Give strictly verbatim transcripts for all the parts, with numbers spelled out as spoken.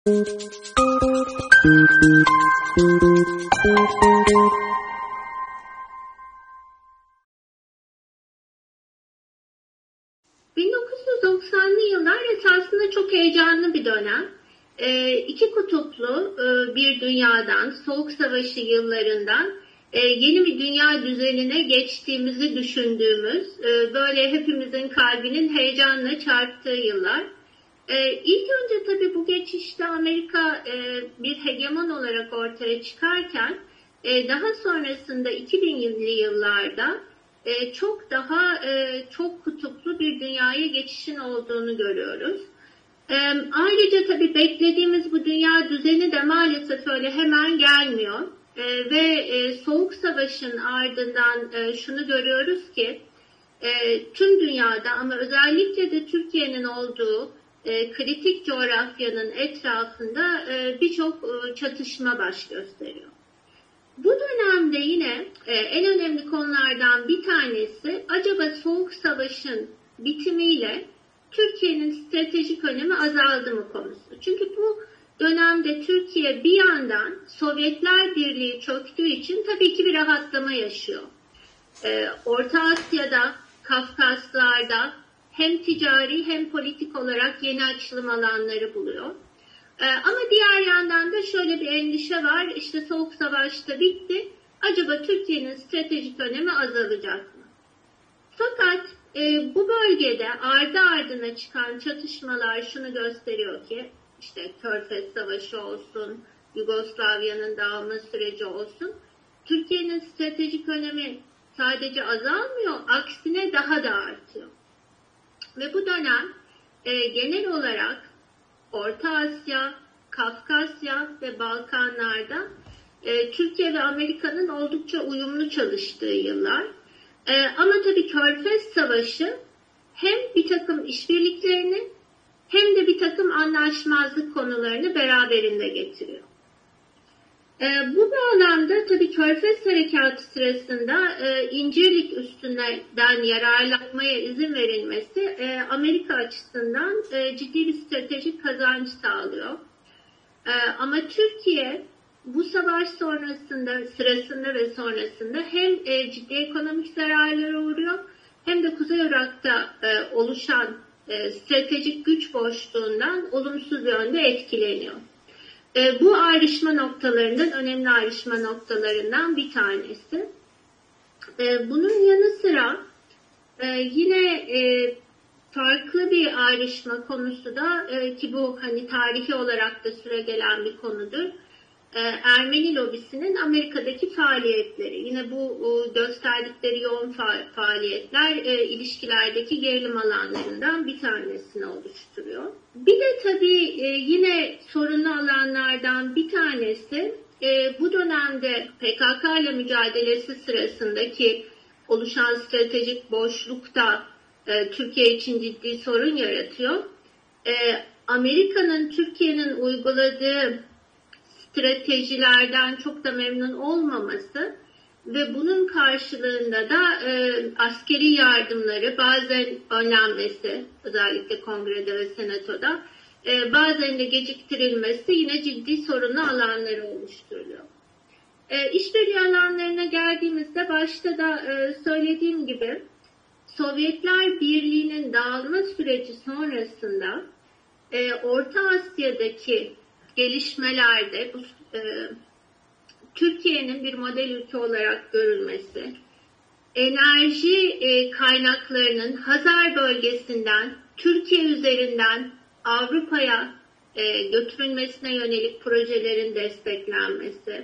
bin dokuz yüz doksanlı yıllar esasında çok heyecanlı bir dönem. E, iki kutuplu e, bir dünyadan, Soğuk Savaşı yıllarından e, yeni bir dünya düzenine geçtiğimizi düşündüğümüz, e, böyle hepimizin kalbinin heyecanla çarptığı yıllar. E, ilk önce tabii bu geçişte Amerika e, bir hegemon olarak ortaya çıkarken, e, daha sonrasında iki binli yıllarda e, çok daha e, çok kutuplu bir dünyaya geçişin olduğunu görüyoruz. E, ayrıca tabii beklediğimiz bu dünya düzeni de maalesef öyle hemen gelmiyor. E, ve e, Soğuk Savaş'ın ardından e, şunu görüyoruz ki e, tüm dünyada ama özellikle de Türkiye'nin olduğu e, kritik coğrafyanın etrafında e, birçok e, çatışma baş gösteriyor. Bu dönemde yine e, en önemli konulardan bir tanesi acaba Soğuk Savaş'ın bitimiyle Türkiye'nin stratejik önemi azaldı mı konusu. Çünkü bu dönemde Türkiye bir yandan Sovyetler Birliği çöktüğü için tabii ki bir rahatlama yaşıyor. E, Orta Asya'da, Kafkaslar'da hem ticari hem politik olarak yeni açılım alanları buluyor. Ee, ama diğer yandan da şöyle bir endişe var. İşte Soğuk Savaş'ta bitti. Acaba Türkiye'nin stratejik önemi azalacak mı? Fakat e, bu bölgede ardı ardına çıkan çatışmalar şunu gösteriyor ki işte Körfez Savaşı olsun, Yugoslavya'nın dağılma süreci olsun. Türkiye'nin stratejik önemi sadece azalmıyor, aksine daha da artıyor. Ve bu dönem e, genel olarak Orta Asya, Kafkasya ve Balkanlar'da e, Türkiye ve Amerika'nın oldukça uyumlu çalıştığı yıllar. E, ama tabii Körfez Savaşı hem bir takım işbirliklerini hem de bir takım anlaşmazlık konularını beraberinde getiriyor. E, bu bağlamda tabii Körfez Harekatı sırasında e, İncirlik üstünden yararlanmaya izin verilmesi e, Amerika açısından e, ciddi bir stratejik kazanç sağlıyor. E, ama Türkiye bu savaş sonrasında, sırasında ve sonrasında hem e, ciddi ekonomik zararlara uğruyor hem de Kuzey Irak'ta e, oluşan e, stratejik güç boşluğundan olumsuz yönde etkileniyor. E, bu ayrışma noktalarından, önemli ayrışma noktalarından bir tanesi. E, bunun yanı sıra e, yine e, farklı bir ayrışma konusu da e, ki bu hani tarihi olarak da süregelen bir konudur. E, Ermeni lobisinin Amerika'daki faaliyetleri. Yine bu e, gösterdikleri yoğun fa- faaliyetler e, ilişkilerdeki gerilim alanlarından bir tanesini oluşturuyor. Bir de tabii e, yine sorunlu alanlardan bir tanesi e, bu dönemde P K K ile mücadelesi sırasındaki oluşan stratejik boşlukta e, Türkiye için ciddi sorun yaratıyor. E, Amerika'nın Türkiye'nin uyguladığı stratejilerden çok da memnun olmaması ve bunun karşılığında da e, askeri yardımları bazen önlenmesi, özellikle Kongre'de ve Senato'da, e, bazen de geciktirilmesi yine ciddi sorunlu alanları oluşturuyor. E, işbirliği alanlarına geldiğimizde başta da e, söylediğim gibi Sovyetler Birliği'nin dağılma süreci sonrasında e, Orta Asya'daki gelişmelerde bu, e, Türkiye'nin bir model ülke olarak görülmesi, enerji e, kaynaklarının Hazar bölgesinden Türkiye üzerinden Avrupa'ya e, götürülmesine yönelik projelerin desteklenmesi,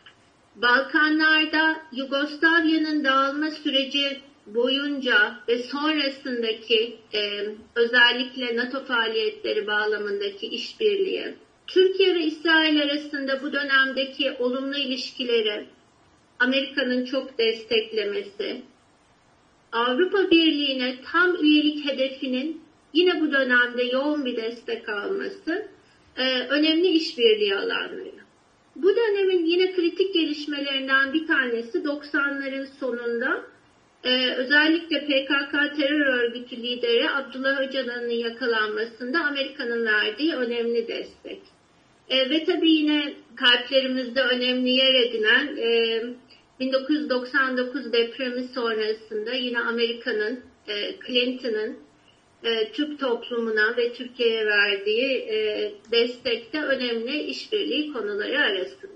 Balkanlarda Yugoslavya'nın dağılma süreci boyunca ve sonrasındaki e, özellikle NATO faaliyetleri bağlamındaki işbirliği, Türkiye ve İsrail arasında bu dönemdeki olumlu ilişkileri Amerika'nın çok desteklemesi, Avrupa Birliği'ne tam üyelik hedefinin yine bu dönemde yoğun bir destek alması e, önemli işbirliği alanları. Bu dönemin yine kritik gelişmelerinden bir tanesi doksanların sonunda e, özellikle P K K terör örgütü lideri Abdullah Öcalan'ın yakalanmasında Amerika'nın verdiği önemli destek. E, ve tabii yine kalplerimizde önemli yer edinen e, bin dokuz yüz doksan dokuz depremi sonrasında yine Amerika'nın, e, Clinton'ın e, Türk toplumuna ve Türkiye'ye verdiği e, destekte önemli işbirliği konuları arasında.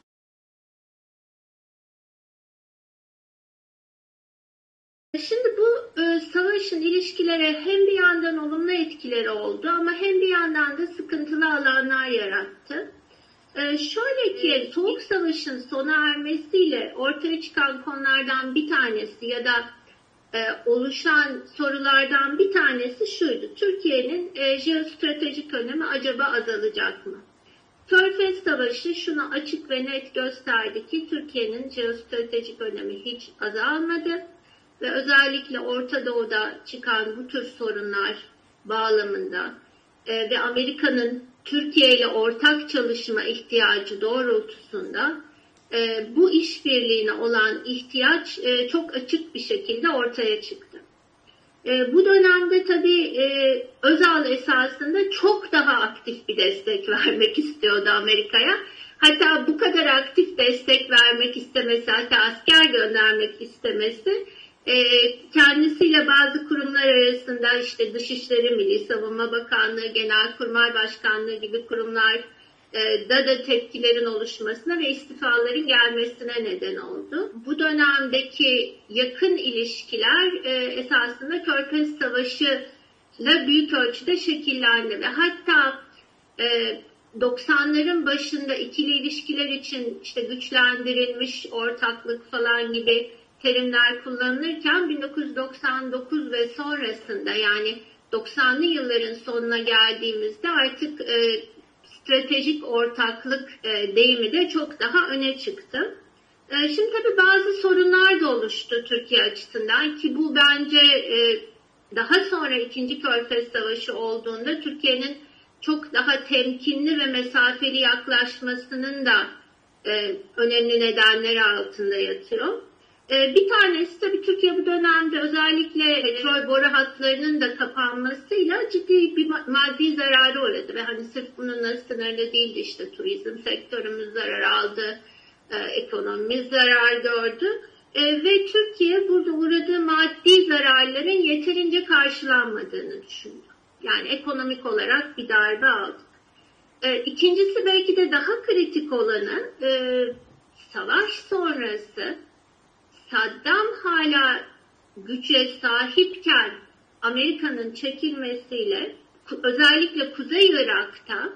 Şimdi bu e, savaşın ilişkilere hem bir yandan olumlu etkileri oldu ama hem bir yandan da sıkıntılı alanlar yarattı. E, şöyle ki Soğuk Savaş'ın sona ermesiyle ortaya çıkan konulardan bir tanesi ya da e, oluşan sorulardan bir tanesi şuydu. Türkiye'nin e, jeostratejik önemi acaba azalacak mı? Körfez Savaşı şunu açık ve net gösterdi ki Türkiye'nin jeostratejik önemi hiç azalmadı. Ve özellikle Orta Doğu'da çıkan bu tür sorunlar bağlamında e, ve Amerika'nın Türkiye ile ortak çalışma ihtiyacı doğrultusunda e, bu işbirliğine olan ihtiyaç e, çok açık bir şekilde ortaya çıktı. E, bu dönemde tabii e, Özal esasında çok daha aktif bir destek vermek istiyordu Amerika'ya. Hatta bu kadar aktif destek vermek istemesi, hatta asker göndermek istemesi kendisiyle bazı kurumlar arasında işte Dışişleri, Milli Savunma Bakanlığı, Genelkurmay Başkanlığı gibi kurumlar da da tepkilerin oluşmasına ve istifaların gelmesine neden oldu. Bu dönemdeki yakın ilişkiler esasında Körfez Savaşı'yla büyük ölçüde şekillendi ve hatta doksanların başında ikili ilişkiler için işte güçlendirilmiş ortaklık falan gibi terimler kullanılırken bin dokuz yüz doksan dokuz ve sonrasında yani doksanlı yılların sonuna geldiğimizde artık e, stratejik ortaklık e, deyimi de çok daha öne çıktı. E, şimdi tabii bazı sorunlar da oluştu Türkiye açısından ki bu bence e, daha sonra ikinci Körfez Savaşı olduğunda Türkiye'nin çok daha temkinli ve mesafeli yaklaşmasının da e, önemli nedenleri altında yatıyor. Bir tanesi tabii Türkiye bu dönemde özellikle petrol boru hatlarının da kapanmasıyla ciddi bir maddi zararı uğradı. Ve hani sırf bununla sınırlı değildi, işte turizm sektörümüz zarar aldı, ekonomimiz zarar gördü. Ve Türkiye burada uğradığı maddi zararların yeterince karşılanmadığını düşündü. Yani ekonomik olarak bir darbe aldı. İkincisi belki de daha kritik olanı savaş sonrası Saddam hala güce sahipken Amerika'nın çekilmesiyle özellikle Kuzey Irak'ta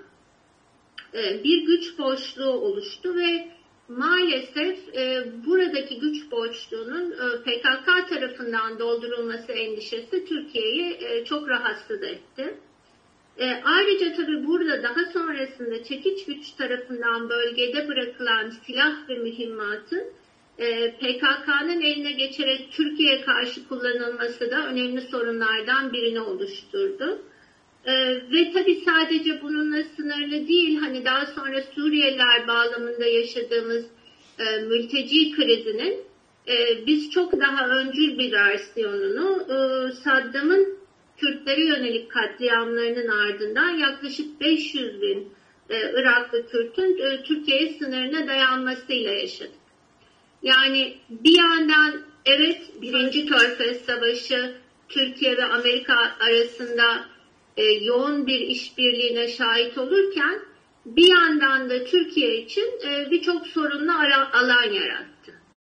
bir güç boşluğu oluştu ve maalesef buradaki güç boşluğunun P K K tarafından doldurulması endişesi Türkiye'yi çok rahatsız etti. Ayrıca tabii burada daha sonrasında çekiç güç tarafından bölgede bırakılan silah ve mühimmatın P K K'nın eline geçerek Türkiye'ye karşı kullanılması da önemli sorunlardan birini oluşturdu. Ve tabii sadece bununla sınırlı değil, hani daha sonra Suriyeliler bağlamında yaşadığımız mülteci krizinin biz çok daha öncül bir versiyonunu Saddam'ın Kürtlere yönelik katliamlarının ardından yaklaşık beş yüz bin Iraklı Kürt'ün Türkiye sınırına dayanmasıyla yaşadık. Yani bir yandan evet birinci Körfez Savaşı Türkiye ve Amerika arasında e, yoğun bir işbirliğine şahit olurken bir yandan da Türkiye için e, birçok sorunlu ara, alan yarattı.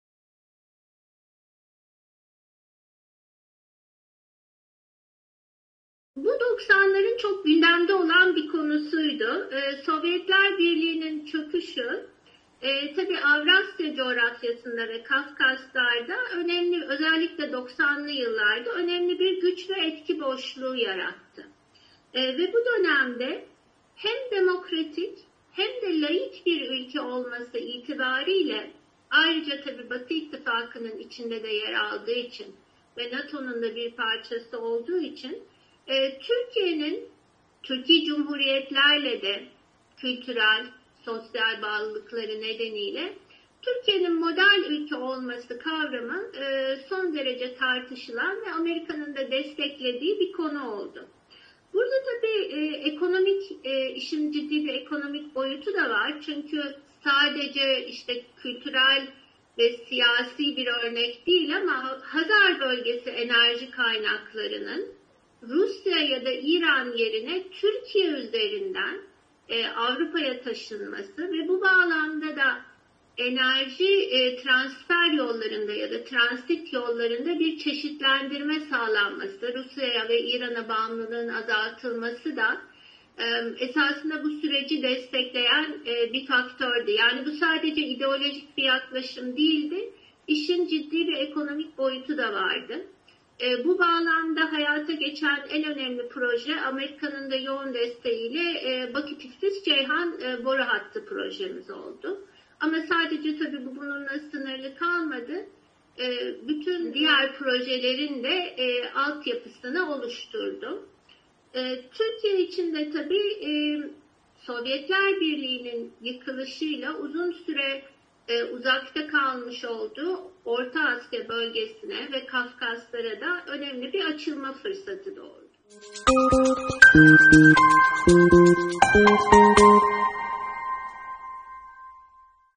Bu doksanların çok gündemde olan bir konusuydu. E, Sovyetler Birliği'nin çöküşü E, tabii Avrasya coğrafyasında ve Kafkaslar'da önemli, özellikle doksanlı yıllarda önemli bir güç ve etki boşluğu yarattı. E, ve bu dönemde hem demokratik hem de laik bir ülke olması itibariyle ayrıca tabii Batı İttifakı'nın içinde de yer aldığı için ve NATO'nun da bir parçası olduğu için e, Türkiye'nin Türkiye Cumhuriyetlerle de kültürel, sosyal bağlılıkları nedeniyle Türkiye'nin model ülke olması kavramı son derece tartışılan ve Amerika'nın da desteklediği bir konu oldu. Burada tabii e, ekonomik, e, işin ciddi bir ekonomik boyutu da var. Çünkü sadece işte kültürel ve siyasi bir örnek değil ama Hazar bölgesi enerji kaynaklarının Rusya ya da İran yerine Türkiye üzerinden e, Avrupa'ya taşınması ve bu bağlamda da enerji e, transfer yollarında ya da transit yollarında bir çeşitlendirme sağlanması, Rusya'ya ve İran'a bağımlılığın azaltılması da e, esasında bu süreci destekleyen e, bir faktördü. Yani bu sadece ideolojik bir yaklaşım değildi, işin ciddi bir ekonomik boyutu da vardı. E, bu bağlamda hayata geçen en önemli proje Amerika'nın da yoğun desteğiyle e, Bakü-Tiflis-Ceyhan e, boru hattı projemiz oldu. Ama sadece tabii bu bununla sınırlı kalmadı. E, bütün diğer projelerin de e, altyapısını oluşturdu. E, Türkiye için de tabii e, Sovyetler Birliği'nin yıkılışıyla uzun süre e, uzakta kalmış olduğu Orta Asya bölgesine ve Kafkaslara da önemli bir açılma fırsatı doğurdu.